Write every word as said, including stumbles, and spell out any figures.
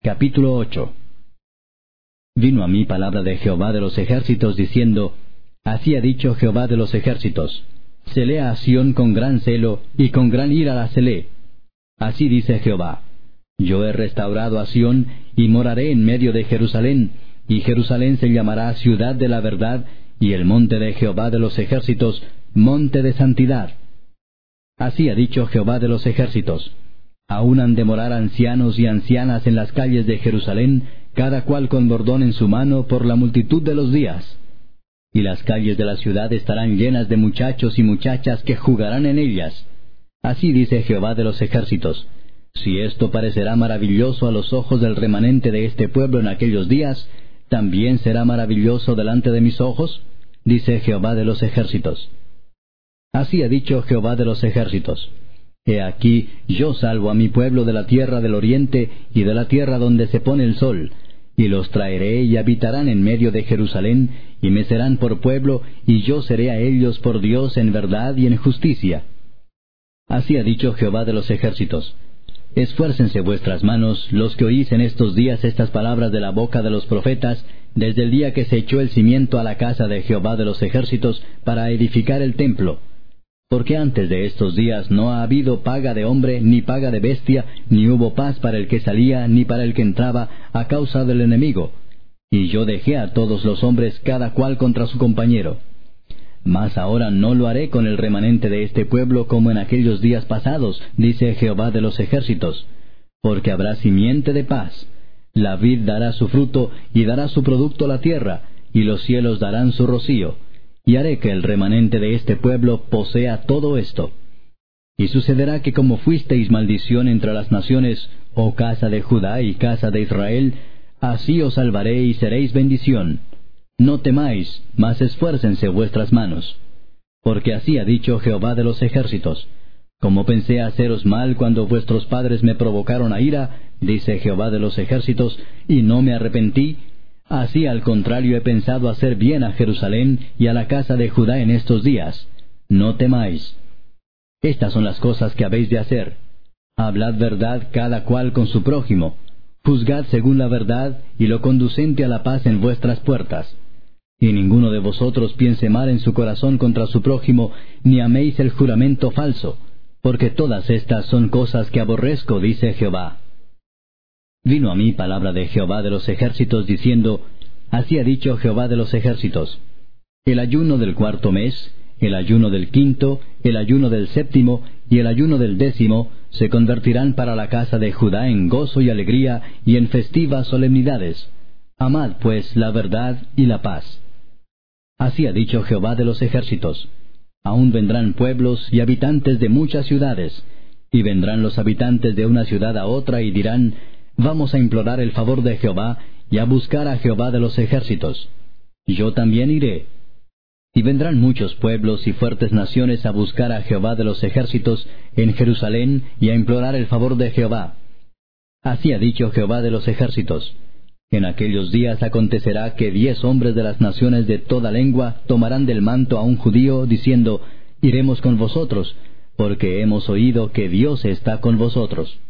Capítulo ocho. Vino a mí palabra de Jehová de los ejércitos, diciendo, Así ha dicho Jehová de los ejércitos, celé a Sión con gran celo, y con gran ira la celé. Así dice Jehová, Yo he restaurado a Sión, y moraré en medio de Jerusalén, y Jerusalén se llamará ciudad de la verdad, y el monte de Jehová de los ejércitos, monte de santidad. Así ha dicho Jehová de los ejércitos, Aún han de morar ancianos y ancianas en las calles de Jerusalén, cada cual con bordón en su mano por la multitud de los días. Y las calles de la ciudad estarán llenas de muchachos y muchachas que jugarán en ellas. Así dice Jehová de los ejércitos, Si esto parecerá maravilloso a los ojos del remanente de este pueblo en aquellos días, ¿también será maravilloso delante de mis ojos? Dice Jehová de los ejércitos. Así ha dicho Jehová de los ejércitos, He aquí, yo salvo a mi pueblo de la tierra del oriente y de la tierra donde se pone el sol, y los traeré y habitarán en medio de Jerusalén, y me serán por pueblo, y yo seré a ellos por Dios en verdad y en justicia. Así ha dicho Jehová de los ejércitos, Esfuércense vuestras manos, los que oís en estos días estas palabras de la boca de los profetas, desde el día que se echó el cimiento a la casa de Jehová de los ejércitos para edificar el templo. Porque antes de estos días no ha habido paga de hombre, ni paga de bestia, ni hubo paz para el que salía, ni para el que entraba, a causa del enemigo. Y yo dejé a todos los hombres cada cual contra su compañero. Mas ahora no lo haré con el remanente de este pueblo como en aquellos días pasados, dice Jehová de los ejércitos, porque habrá simiente de paz. La vid dará su fruto, y dará su producto la tierra, y los cielos darán su rocío. Y haré que el remanente de este pueblo posea todo esto. Y sucederá que como fuisteis maldición entre las naciones, oh casa de Judá y casa de Israel, así os salvaré y seréis bendición. No temáis, mas esfuércense vuestras manos. Porque así ha dicho Jehová de los ejércitos, Como pensé haceros mal cuando vuestros padres me provocaron a ira, dice Jehová de los ejércitos, y no me arrepentí, así al contrario he pensado hacer bien a Jerusalén y a la casa de Judá en estos días. No temáis. Estas son las cosas que habéis de hacer. Hablad verdad cada cual con su prójimo. Juzgad según la verdad y lo conducente a la paz en vuestras puertas. Y ninguno de vosotros piense mal en su corazón contra su prójimo, ni améis el juramento falso, porque todas estas son cosas que aborrezco, dice Jehová. Vino a mí palabra de Jehová de los ejércitos, diciendo, Así ha dicho Jehová de los ejércitos, El ayuno del cuarto mes, el ayuno del quinto, el ayuno del séptimo y el ayuno del décimo se convertirán para la casa de Judá en gozo y alegría y en festivas solemnidades. Amad pues la verdad y la paz. Así ha dicho Jehová de los ejércitos, Aún vendrán pueblos y habitantes de muchas ciudades, y vendrán los habitantes de una ciudad a otra y dirán, Vamos a implorar el favor de Jehová, y a buscar a Jehová de los ejércitos. Yo también iré. Y vendrán muchos pueblos y fuertes naciones a buscar a Jehová de los ejércitos en Jerusalén, y a implorar el favor de Jehová. Así ha dicho Jehová de los ejércitos, En aquellos días acontecerá que diez hombres de las naciones de toda lengua tomarán del manto a un judío, diciendo, Iremos con vosotros, porque hemos oído que Dios está con vosotros.